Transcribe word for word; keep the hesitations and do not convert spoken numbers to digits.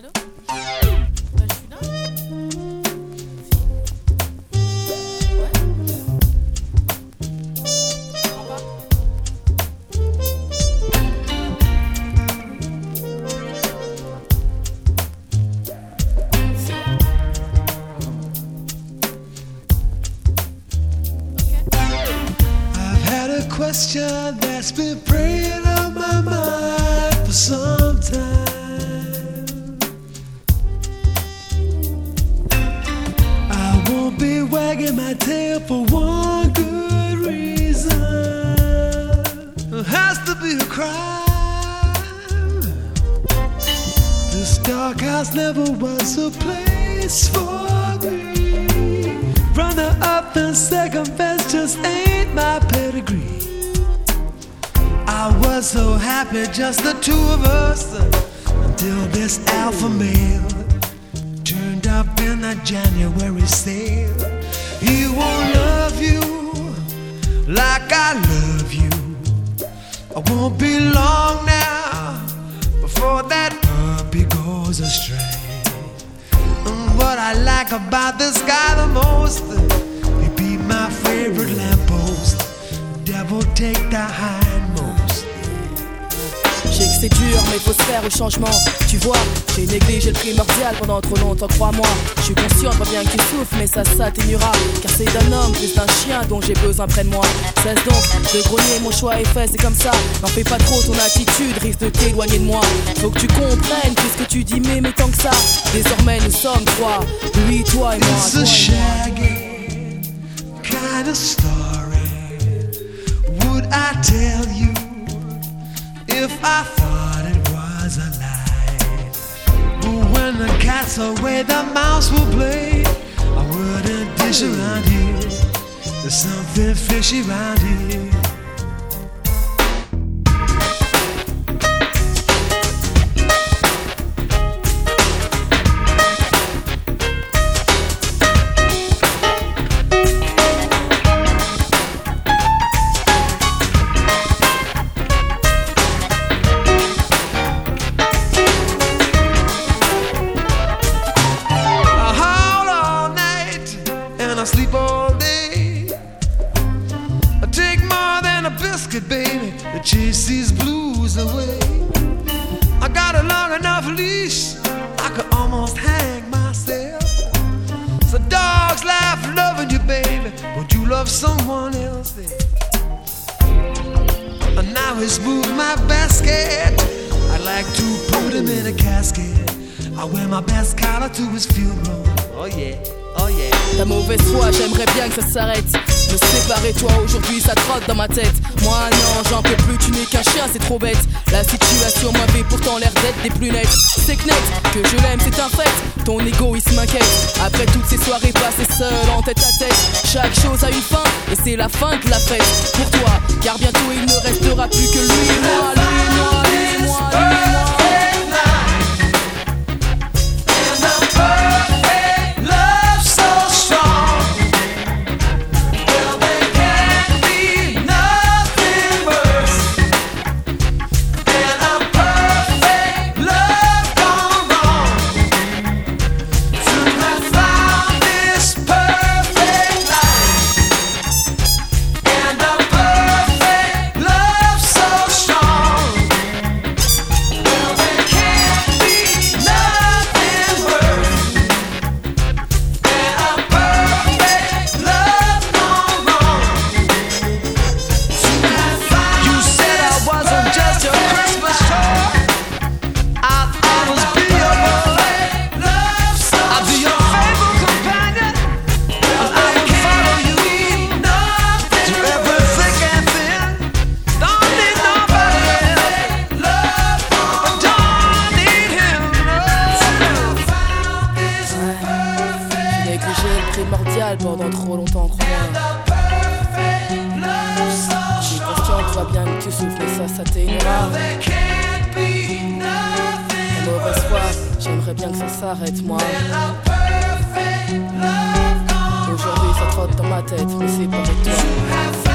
Allô? Bah, je suis là. Ouais. Au revoir. I've had a question that's been preying on my mind for some time. I won't be wagging my tail for one good reason. It has to be a crime. This dark house never was a place for me. Runner up and second best just ain't my pedigree. I was so happy, just the two of us, until this alpha male turned up in a January sale. He won't love you like I love you. I won't be long now before that puppy goes astray. And what I like about this guy the most, he be my favorite lamppost. Devil take the hindmost. Je sais que c'est dur mais faut se faire au changement. Tu vois, j'ai négligé le primordial pendant trop longtemps, crois-moi. Je suis conscient, pas bien que tu souffres, mais ça s'atténuera. Car c'est d'un homme plus d'un chien dont j'ai besoin près de moi. Cesse donc de grogner, mon choix est fait, c'est comme ça. N'en fais pas trop, ton attitude risque de t'éloigner de moi. Faut que tu comprennes puisque tu dis mais mais tant que ça. Désormais nous sommes trois, lui, toi et moi. It's a shaggy kind of story. Would I tell you if I thought it was a lie? But when the cat's away, the mouse will play. I wouldn't dish around here. There's something fishy around here. I sleep all day. I take more than a biscuit, baby, to chase these blues away. I got a long enough leash, I could almost hang myself. So dogs laugh loving you, baby, but you love someone else there. And now he's moved my basket. I like to put him in a casket. I wear my best collar to his funeral. Oh yeah. Oh yeah. Ta mauvaise foi, j'aimerais bien que ça s'arrête. Me séparer toi aujourd'hui, ça trotte dans ma tête. Moi non, j'en peux plus, tu n'es qu'un chien, c'est trop bête. La situation m'avait pourtant l'air d'être des plus nettes. C'est que net, que je l'aime, c'est un fait. Ton égoïsme m'inquiète. Après toutes ces soirées passées seul en tête à tête, chaque chose a une fin, et c'est la fin de la fête. Pour toi, car bientôt il ne restera plus que lui, moi, lui, moi, lui, moi, lui, moi. Primordial pendant trop longtemps, crois-moi. Je suis conscient que tu vois bien que tu souffres, mais ça, ça t'énervera. La mauvaise foi, j'aimerais bien que ça s'arrête, moi. Aujourd'hui, ça trotte dans ma tête, mais c'est pas avec toi.